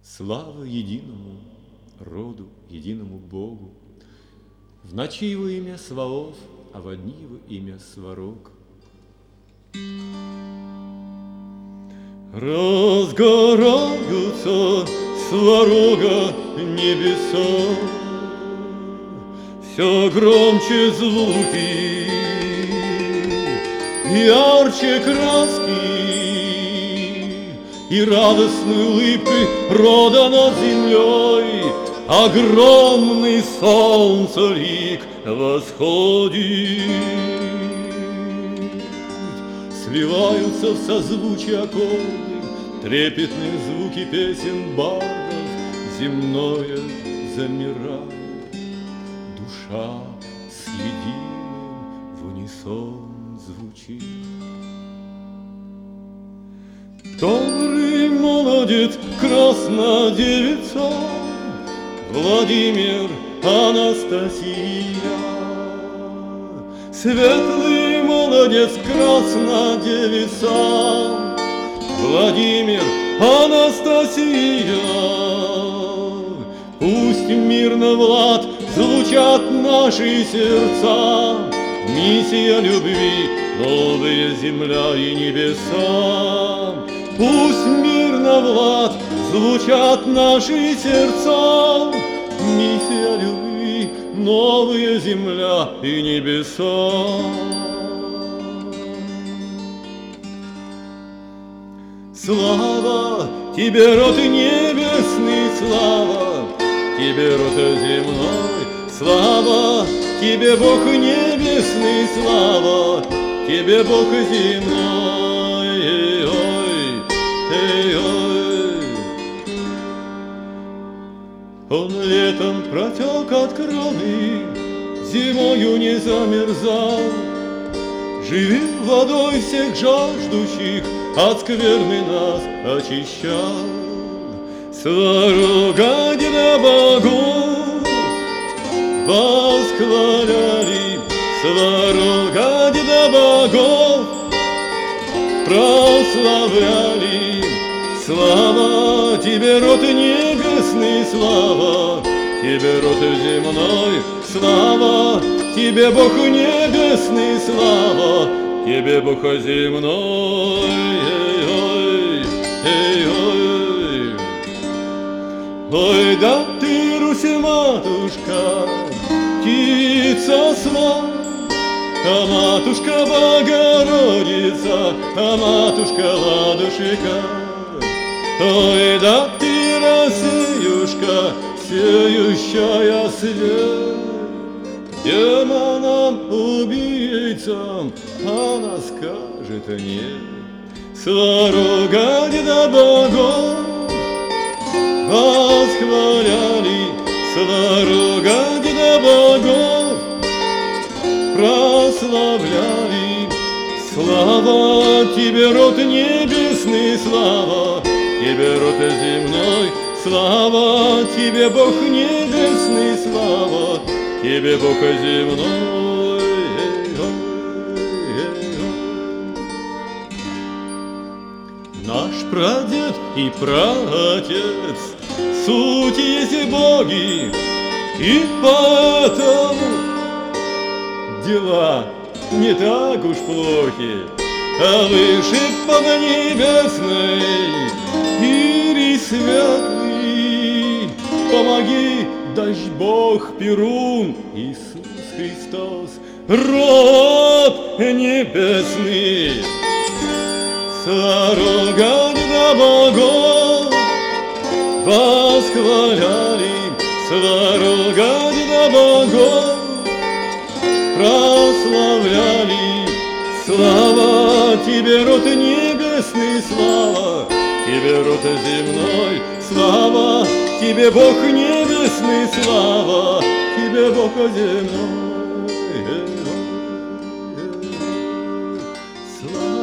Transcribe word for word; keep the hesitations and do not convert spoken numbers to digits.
Слава единому роду, единому Богу. В ночи его имя Сваоф, а во дни его имя Сварог. Разгораются Сварога небеса, все громче звуки, ярче краски, и радостной улыбкой рода над землей огромный солнцелик восходит. Сливаются в созвучие аккорды, трепетные звуки песен бардов, земное замирает, душа с единым в унисон звучит. Добрый молодец, красная девица, Владимир, Анастасия. Светлый молодец, красная девица, Владимир, Анастасия. Пусть мирно, Влад, звучат наши сердца, миссия любви, новая земля и небеса. Пусть мирно, Влад, звучат наши сердца, миссия любви, новая земля и небеса. Слава тебе, род небесный, слава тебе, род земной, слава тебе, Бог небесный, слава тебе, Бог земной. Эй-ой, эй-ой. Он летом протек от кроны, зимою не замерзал, живи водой всех жаждущих, от скверны нас очищал. Сварога деда богов восхваляли, Сварога деда богов прославляли. Слава тебе, род небесный, слава тебе, род земной, слава тебе, Бог небесный, слава тебе, Бог земной. Эй-ой, эй-ой. Ой, да ты, Русь, матушка, птица сва, а матушка Богородица, а матушка Ладушка. Ой, да ты, Россиюшка, сеющая свет, демонам, убийцам она скажет нет. Сварога деда богов восхваляли, Сварога деда богов прославляли. Слава тебе, род небесный, слава тебе, род земной, слава тебе, Бог небесный, слава тебе, Бог земной. Наш прадед и праотец суть есть боги, и поэтому дела не так уж плохи, а выше поднебесной Ирий светлый. Помоги, дай Бог, Перун, Иисус Христос, род небесный. Сварога деда богов восхваляли, Сварога деда богов прославляли. Слава тебе, род небесный, слава тебе, род земной, слава тебе, Бог небесный, слава тебе, Бог земной. Слава